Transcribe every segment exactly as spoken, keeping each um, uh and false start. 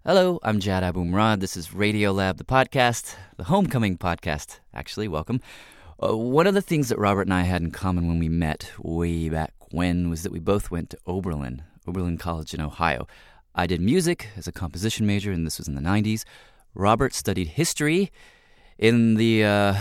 Hello, I'm Jad Abumrad. This is Radiolab, the podcast, the homecoming podcast, actually. Welcome. Uh, one of the things that Robert and I had in common when we met way back when was that we both went to Oberlin, Oberlin College in Ohio. I did music as a composition major, and this was in the nineties. Robert studied history in the uh,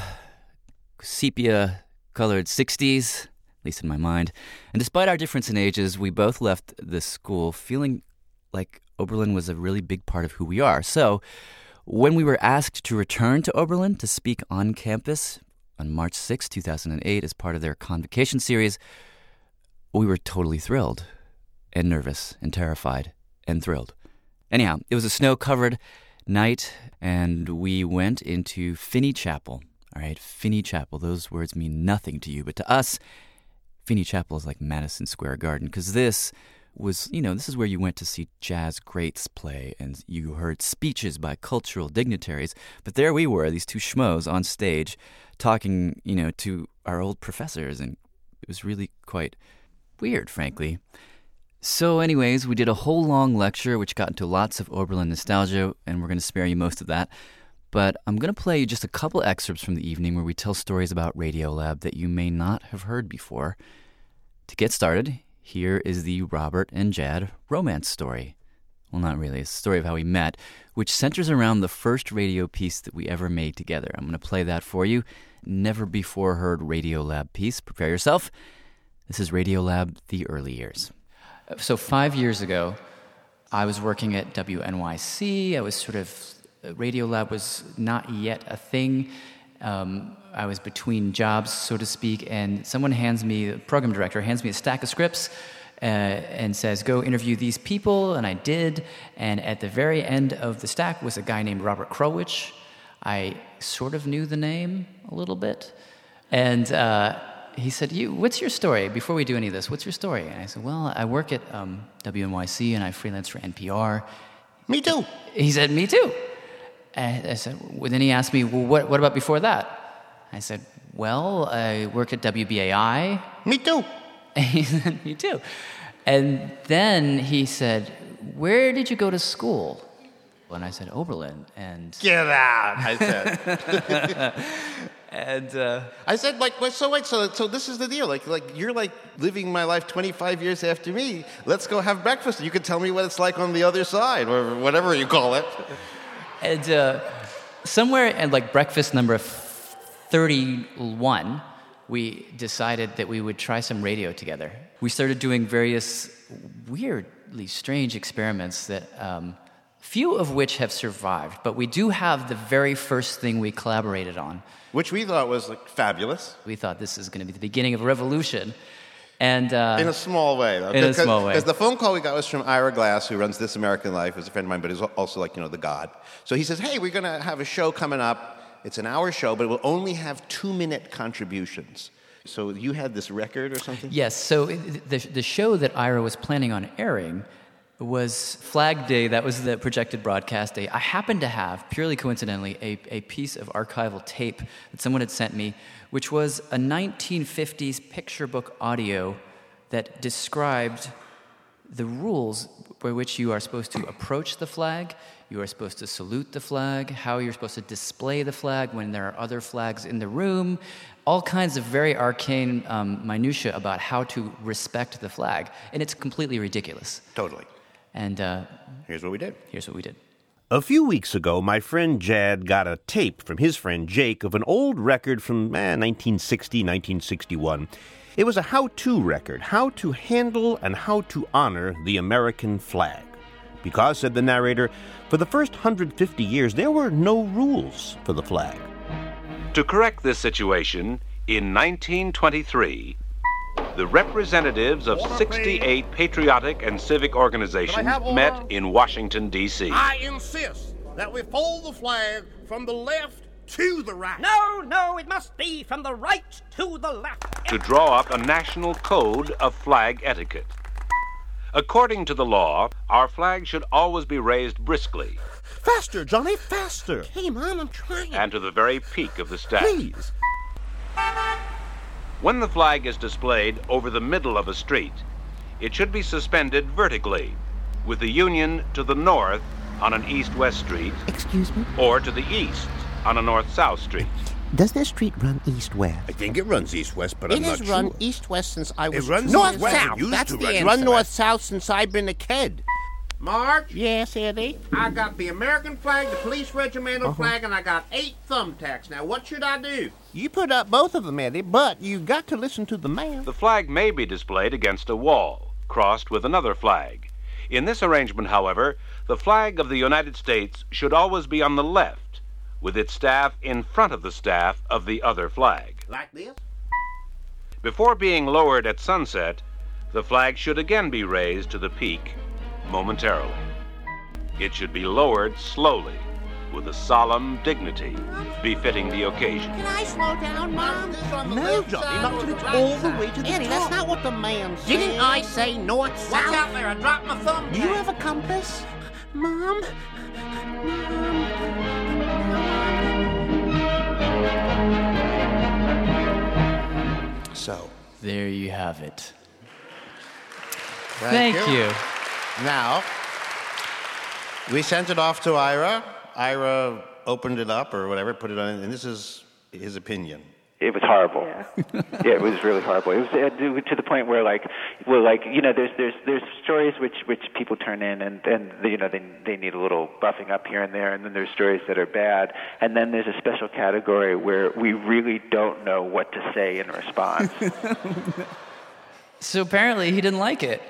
sepia-colored sixties, at least in my mind. And despite our difference in ages, we both left the school feeling like Oberlin was a really big part of who we are. So when we were asked to return to Oberlin to speak on campus on March sixth, two thousand eight, as part of their convocation series, we were totally thrilled and nervous and terrified and thrilled. Anyhow, it was a snow-covered night, and we went into Finney Chapel. All right, Finney Chapel. Those words mean nothing to you, but to us, Finney Chapel is like Madison Square Garden, because this was, you know, this is where you went to see jazz greats play, and you heard speeches by cultural dignitaries. But there we were, these two schmoes on stage, talking, you know, to our old professors, and it was really quite weird, frankly. So anyways, we did a whole long lecture, which got into lots of Oberlin nostalgia, and we're going to spare you most of that. But I'm going to play you just a couple excerpts from the evening where we tell stories about Radiolab that you may not have heard before. To get started, here is the Robert and Jad romance story. Well, not really. It's a story of how we met, which centers around the first radio piece that we ever made together. I'm going to play that for you. Never before heard Radiolab piece. Prepare yourself. This is Radiolab, the early years. So five years ago, I was working at W N Y C. I was sort of, Radiolab was not yet a thing. Um, I was between jobs, so to speak, and someone hands me, the program director hands me a stack of scripts uh, and says, go interview these people, and I did. And at the very end of the stack was a guy named Robert Krulwich. I sort of knew the name a little bit. And uh, he said, "You, what's your story? Before we do any of this, what's your story?" And I said, well, I work at um, W N Y C, and I freelance for N P R. Me too. He said, me too. And I said, well, then he asked me, well, what, what about before that? I said, well, I work at W B A I. Me too. And he said, me too. And then he said, where did you go to school? And I said, Oberlin. And get out, I said. and uh, I said, like, wait, so wait, so so this is the deal. Like, like you're like living my life twenty-five years after me. Let's go have breakfast. You can tell me what it's like on the other side, or whatever you call it. And uh, somewhere at like breakfast number thirty-one, we decided that we would try some radio together. We started doing various weirdly strange experiments that um, few of which have survived, but we do have the very first thing we collaborated on. Which we thought was like fabulous. We thought this is going to be the beginning of a revolution. And uh, in a small way, though. In a small way. Because the phone call we got was from Ira Glass, who runs This American Life, who's a friend of mine, but is also like, you know, the god. So he says, hey, we're going to have a show coming up. It's an hour show, but it will only have two-minute contributions. So you had this record or something? Yes. So the the show that Ira was planning on airing was Flag Day. That was the projected broadcast day. I happened to have, purely coincidentally, a, a piece of archival tape that someone had sent me, which was a nineteen fifties picture book audio that described the rules by which you are supposed to approach the flag, you are supposed to salute the flag, how you're supposed to display the flag when there are other flags in the room, all kinds of very arcane um, minutiae about how to respect the flag. And it's completely ridiculous. Totally. And uh, here's what we did. Here's what we did. A few weeks ago, my friend Jad got a tape from his friend Jake of an old record from eh, nineteen sixty, nineteen sixty-one. It was a how-to record, how to handle and how to honor the American flag. Because, said the narrator, for the first one hundred fifty years, there were no rules for the flag. To correct this situation, in nineteen twenty-three, the representatives of sixty-eight patriotic and civic organizations met in Washington, D C I insist that we fold the flag from the left to the right. No, no, it must be from the right to the left. to draw up a national code of flag etiquette. According to the law, our flag should always be raised briskly Faster, Johnny, faster. Hey, Mom, I'm trying. and to the very peak of the staff. Please. When the flag is displayed over the middle of a street, it should be suspended vertically, with the Union to the north on an east-west street, Excuse me? or to the east on a north-south street. Does this street run east-west? I think it runs east-west, but It I'm not has sure. run east-west since I was... It runs North-south. east-west. It used That's to the run. answer. Run north-south since I've been a kid. Marge? Yes, Eddie? I got the American flag, the police regimental Uh-huh. flag, and I got eight thumbtacks. Now, what should I do? You put up both of them, Eddie, but you got to listen to the man. The flag may be displayed against a wall, crossed with another flag. In this arrangement, however, the flag of the United States should always be on the left, with its staff in front of the staff of the other flag. Like this? Before being lowered at sunset, the flag should again be raised to the peak momentarily. It should be lowered slowly, with a solemn dignity befitting the occasion. Can I slow down, Mom? No, Johnny, not till it's all the way to the Eddie, that's not what the man said. Didn't I say north-south? Watch out there, I dropped my thumb. Do you have a compass? Mom? So, There you have it. thank, Thank you. Now, we sent it off to Ira. Ira opened it up or whatever, put it on, and this is his opinion. It was horrible. Yeah. Yeah, it was really horrible. It was uh, to to the point where, like, well, like you know, there's there's there's stories which which people turn in, and and you know they they need a little buffing up here and there, and then there's stories that are bad, and then there's a special category where we really don't know what to say in response. So apparently he didn't like it.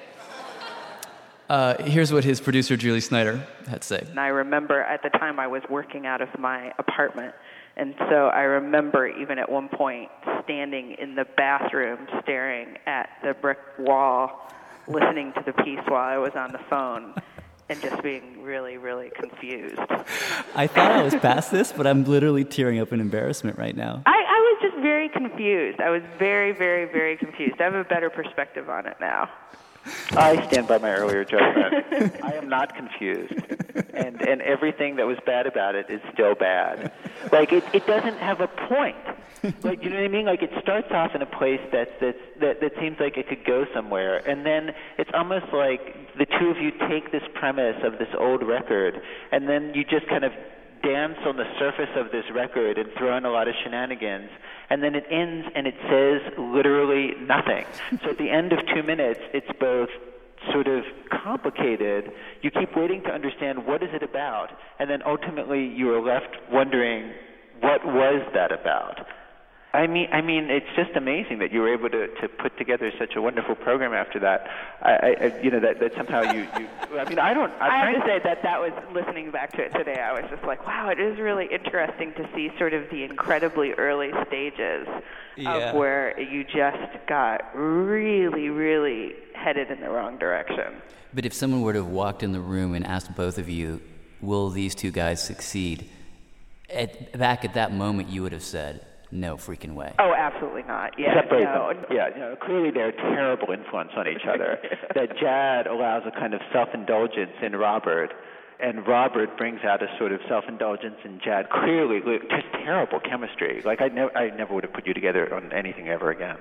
Uh, here's what his producer, Julie Snyder, had to say. And I remember at the time I was working out of my apartment. And so I remember even at one point standing in the bathroom staring at the brick wall, listening to the piece while I was on the phone, and just being really, really confused. I thought I was past this, but I'm literally tearing up in embarrassment right now. I, I was just very confused. I was very, very, very confused. I have a better perspective on it now. I stand by my earlier judgment. I am not confused, and and everything that was bad about it is still bad. Like it, it doesn't have a point. Like you know what I mean? Like it starts off in a place that's that's that that seems like it could go somewhere, and then it's almost like the two of you take this premise of this old record, and then you just kind of dance on the surface of this record and throw in a lot of shenanigans, and then it ends and it says literally nothing. So at the end of two minutes, it's both sort of complicated. You keep waiting to understand what is it about, and then ultimately you are left wondering, what was that about? I mean, I mean, it's just amazing that you were able to, to put together such a wonderful program after that. I, I you know, that, that somehow you, you, I mean, I don't. I'm I have trying to say that that was, listening back to it today, I was just like, wow, it is really interesting to see sort of the incredibly early stages Yeah. of where you just got really, really headed in the wrong direction. But if someone were to have walked in the room and asked both of you, will these two guys succeed? At, back at that moment, you would have said, no freaking way. Oh, absolutely not. Yeah, Separate no. them. Yeah, you know, clearly they're a terrible influence on each other. That Jad allows a kind of self-indulgence in Robert, and Robert brings out a sort of self-indulgence in Jad. Clearly, just terrible chemistry. Like I never, I never would have put you together on anything ever again.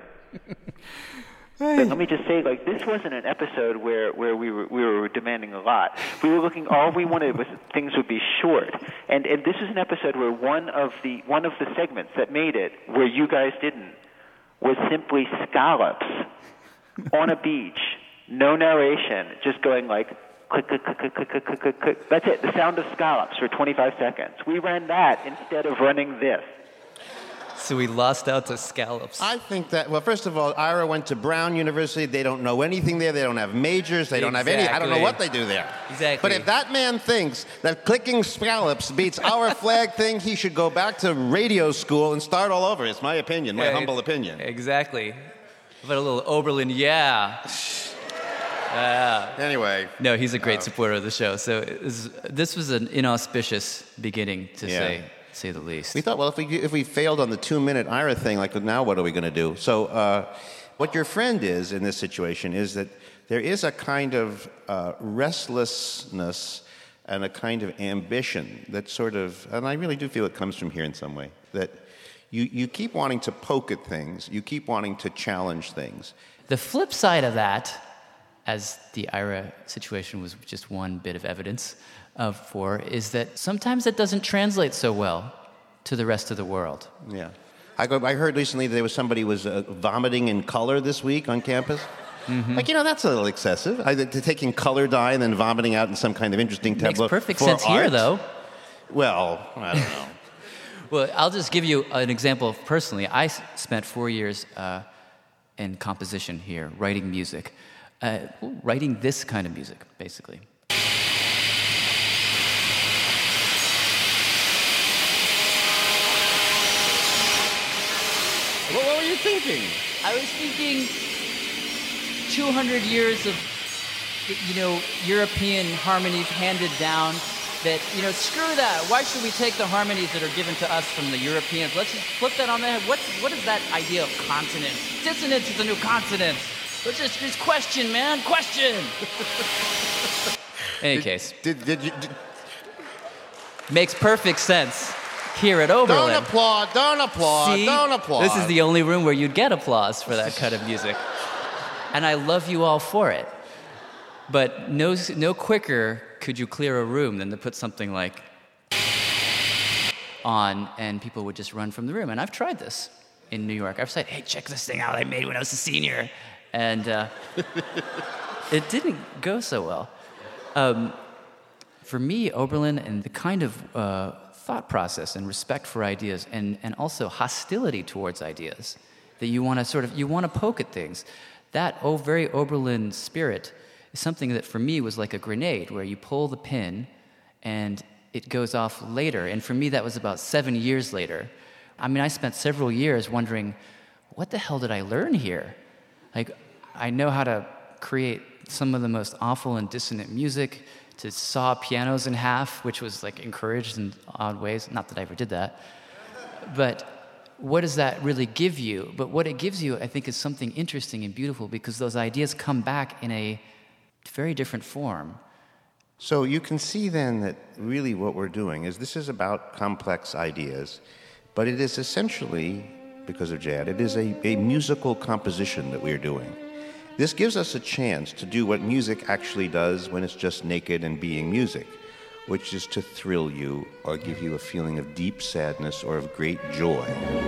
But let me just say, like, this wasn't an episode where, where we were we were demanding a lot. We were looking. All we wanted was things would be short, and and this was an episode where one of the one of the segments that made it, where you guys didn't, was simply scallops on a beach, no narration, just going like click click click click click click click click click. That's it. The sound of scallops for twenty-five seconds. We ran that instead of running this. So we lost out to scallops. I think that, well, first of all, Ira went to Brown University. They don't know anything there. They don't have majors. They don't have any. I don't know what they do there. Exactly. But if that man thinks that clicking scallops beats our flag thing, he should go back to radio school and start all over. It's my opinion, my Yeah, humble it- opinion. Exactly. But a little Oberlin, yeah. Yeah. Anyway. No, he's a great supporter of the show. So it was, this was an inauspicious beginning, to Yeah. say say the least. We thought, well, if we if we failed on the two-minute Ira thing, like now what are we going to do? So uh, what your friend is in this situation is that there is a kind of uh, restlessness and a kind of ambition that sort of, and I really do feel it comes from here in some way, that you, you keep wanting to poke at things, you keep wanting to challenge things. The flip side of that, as the Ira situation was just one bit of evidence, uh, for is that sometimes it doesn't translate so well to the rest of the world. Yeah. I, go, I heard recently that there was somebody was uh, vomiting in color this week on campus. Mm-hmm. Like, you know, that's a little excessive. I, to taking color dye and then vomiting out in some kind of interesting tableau. Makes perfect for sense art. here, though. Well, I don't know. Well, I'll just give you an example personally. I s- spent four years uh, in composition here, writing music. Uh, writing this kind of music, basically. Well, what were you thinking? I was thinking two hundred years of, you know, European harmonies handed down that, you know, screw that. Why should we take the harmonies that are given to us from the Europeans? Let's just flip that on the head. What's, what is that idea of consonance? Dissonance is a new consonance. Let's just, just question, man. Question. In any did, case. Did, did you... Did... Makes perfect sense here at Oberlin. Don't applaud, don't applaud, See? don't applaud. This is the only room where you'd get applause for that kind of music. And I love you all for it. But no, no quicker could you clear a room than to put something like on, and people would just run from the room. And I've tried this in New York. I've said, hey, check this thing out I made when I was a senior. And uh, it didn't go so well. Um, for me, Oberlin and the kind of uh, thought process and respect for ideas and, and also hostility towards ideas that you want to sort of, you want to poke at things. That oh, very Oberlin spirit is something that for me was like a grenade where you pull the pin and it goes off later. And for me, that was about seven years later. I mean, I spent several years wondering, what the hell did I learn here? Like, I know how to create some of the most awful and dissonant music, to saw pianos in half, which was like encouraged in odd ways. Not that I ever did that. But what does that really give you? But what it gives you, I think, is something interesting and beautiful because those ideas come back in a very different form. So you can see then that really what we're doing is this is about complex ideas, but it is essentially, because of Jad, it is a, a musical composition that we are doing. This gives us a chance to do what music actually does when it's just naked and being music, which is to thrill you or give you a feeling of deep sadness or of great joy.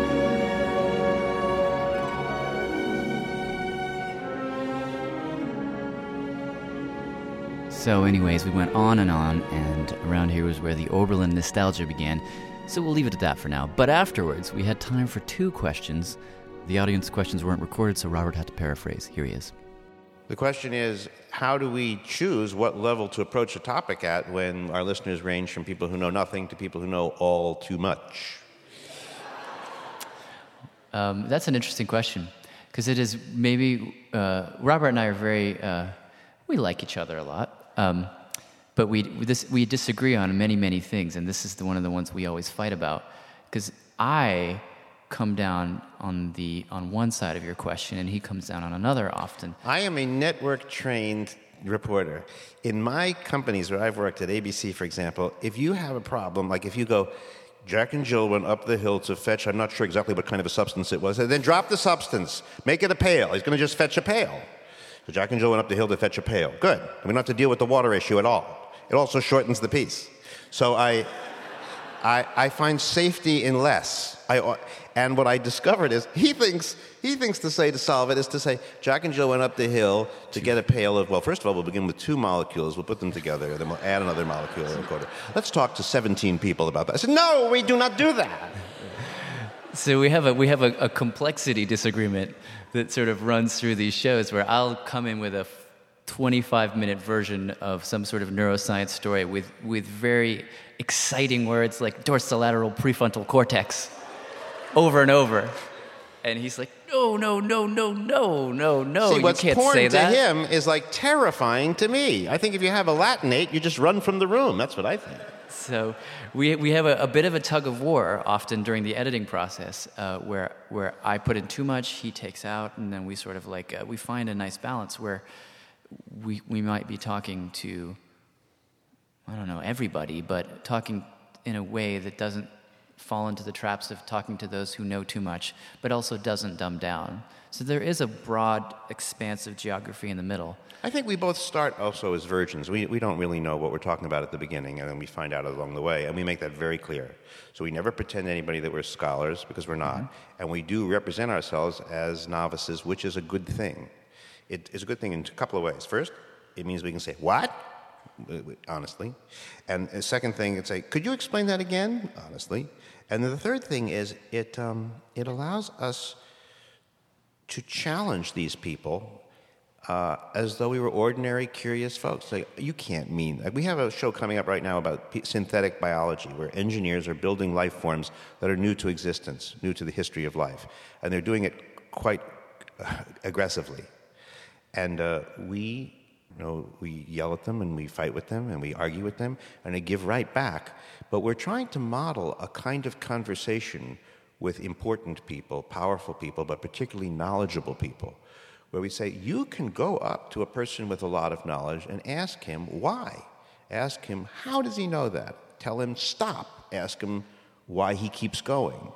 So anyways, we went on and on, and around here was where the Oberlin nostalgia began. So we'll leave it at that for now. But afterwards, we had time for two questions. The audience questions weren't recorded, so Robert had to paraphrase. Here he is. The question is, how do we choose what level to approach a topic at when our listeners range from people who know nothing to people who know all too much? Um, that's an interesting question, because it is maybe, uh, Robert and I are very, uh, we like each other a lot, um, but we, this, we disagree on many, many things, and this is the, one of the ones we always fight about, because I come down on the on one side of your question, and he comes down on another often. I am a network-trained reporter. In my companies where I've worked, at A B C, for example, if you have a problem, like if you go, Jack and Jill went up the hill to fetch, I'm not sure exactly what kind of a substance it was, and then drop the substance, make it a pail. He's going to just fetch a pail. So Jack and Jill went up the hill to fetch a pail. Good. And we don't have to deal with the water issue at all. It also shortens the piece. So I, I, I find safety in less. I, and what I discovered is he thinks he thinks to say to solve it is to say Jack and Jill went up the hill to get a pail of, well, first of all, we'll begin with two molecules. We'll put them together. Then we'll add another molecule or a quarter. Let's talk to seventeen people about that. I said, no, we do not do that. So we have a we have a, a complexity disagreement that sort of runs through these shows where I'll come in with a twenty-five minute version of some sort of neuroscience story with, with very exciting words like dorsolateral prefrontal cortex over and over. And he's like, no, no, no, no, no, no, no, See, you what's can't porn say to that. him is like terrifying to me. I think if you have a Latinate, you just run from the room. That's what I think. So we we have a, a bit of a tug of war often during the editing process, uh, where where I put in too much, he takes out, and then we sort of like uh, we find a nice balance where we we might be talking to, I don't know, everybody, but talking in a way that doesn't fall into the traps of talking to those who know too much, but also doesn't dumb down. So there is a broad, expansive geography in the middle. I think we both start also as virgins. We, we don't really know what we're talking about at the beginning, and then we find out along the way, and we make that very clear. So we never pretend to anybody that we're scholars, because we're not, mm-hmm. and we do represent ourselves as novices, which is a good thing. It is a good thing in a couple of ways. First, it means we can say, what? Honestly. And the second thing, it's like, could you explain that again? Honestly. And then the third thing is it um, it allows us to challenge these people uh, as though we were ordinary, curious folks. Like, you can't mean... Like, we have a show coming up right now about p- synthetic biology, where engineers are building life forms that are new to existence, new to the history of life. And they're doing it quite uh, aggressively. And uh, we... You know, we yell at them and we fight with them and we argue with them and they give right back. But we're trying to model a kind of conversation with important people, powerful people, but particularly knowledgeable people, where we say, you can go up to a person with a lot of knowledge and ask him why. Ask him, how does he know that? Tell him, stop. Ask him why he keeps going.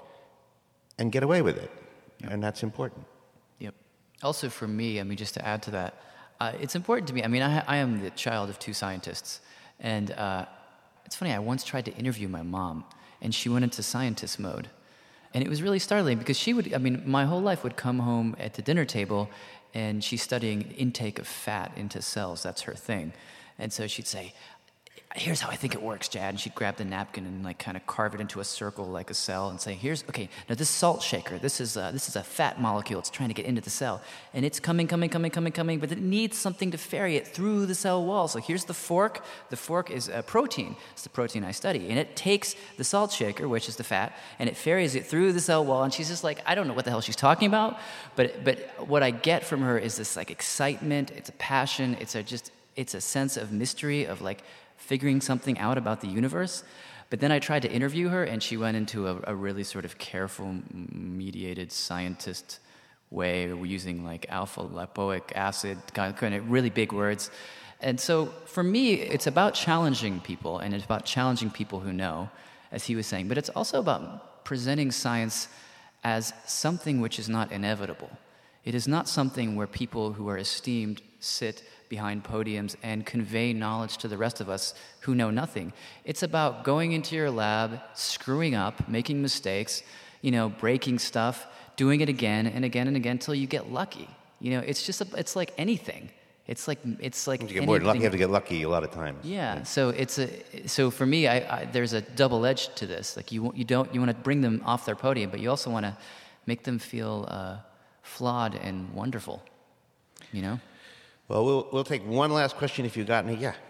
And get away with it. Yep. And that's important. Yep. Also for me, I mean, just to add to that, Uh, it's important to me. I mean, I, I am the child of two scientists. And uh, it's funny, I once tried to interview my mom, and she went into scientist mode. And it was really startling because she would, I mean, my whole life would come home at the dinner table, and she's studying intake of fat into cells. That's her thing. And so she'd say, here's how I think it works, Jad. And she'd grab the napkin and like kind of carve it into a circle like a cell and say, here's, okay, now this salt shaker, this is a, this is a fat molecule. It's trying to get into the cell. And it's coming, coming, coming, coming, coming, but it needs something to ferry it through the cell wall. So here's the fork. The fork is a protein. It's the protein I study. And it takes the salt shaker, which is the fat, and it ferries it through the cell wall. And she's just like, I don't know what the hell she's talking about, but but what I get from her is this like excitement. It's a passion. It's a just, it's a sense of mystery, of like, figuring something out about the universe. But then I tried to interview her, and she went into a, a really sort of careful, mediated scientist way, using like alpha-lipoic acid, kind of really big words. And so for me, it's about challenging people, and it's about challenging people who know, as he was saying. But it's also about presenting science as something which is not inevitable. It is not something where people who are esteemed sit behind podiums and convey knowledge to the rest of us who know nothing. It's about going into your lab, screwing up, making mistakes, you know, breaking stuff, doing it again and again and again until you get lucky. You know, it's just, a, it's like anything. It's like, it's like you get more lucky, you have to get lucky a lot of times. Yeah, yeah. so it's a, so for me, I, I, there's a double edge to this. Like you, you don't, you want to bring them off their podium, but you also want to make them feel uh, flawed and wonderful, you know? Well, we'll we'll take one last question if you got any. Yeah.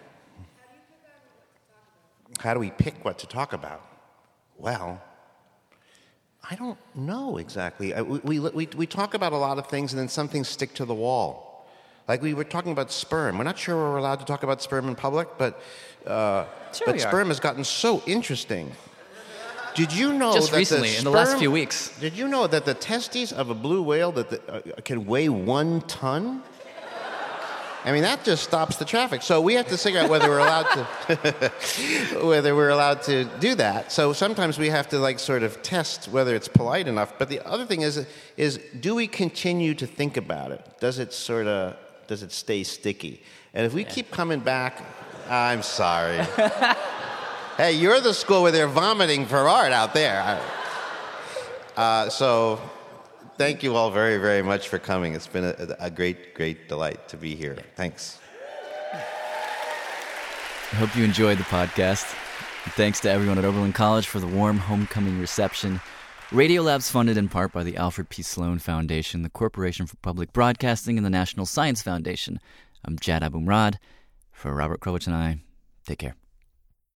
How do we pick what to talk about? Well, I don't know exactly. We, we, we, we talk about a lot of things, and then some things stick to the wall. Like we were talking about sperm. We're not sure we're allowed to talk about sperm in public, but uh, sure but we sperm are. has gotten so interesting. Did you know just that recently, the in sperm, the last few weeks? Did you know that the testes of a blue whale that the, uh, can weigh one ton? I mean, that just stops the traffic. So we have to figure out whether we're allowed to whether we're allowed to do that. So sometimes we have to like sort of test whether it's polite enough. But the other thing is is do we continue to think about it? Does it sort of does it stay sticky? And if we yeah. keep coming back, I'm sorry. Hey, you're the school where they're vomiting for art out there. Uh, so. Thank you all very, very much for coming. It's been a, a great, great delight to be here. Thanks. I hope you enjoyed the podcast. And thanks to everyone at Oberlin College for the warm homecoming reception. Radiolab's funded in part by the Alfred P. Sloan Foundation, the Corporation for Public Broadcasting, and the National Science Foundation. I'm Jad Abumrad. For Robert Krulwich and I, take care.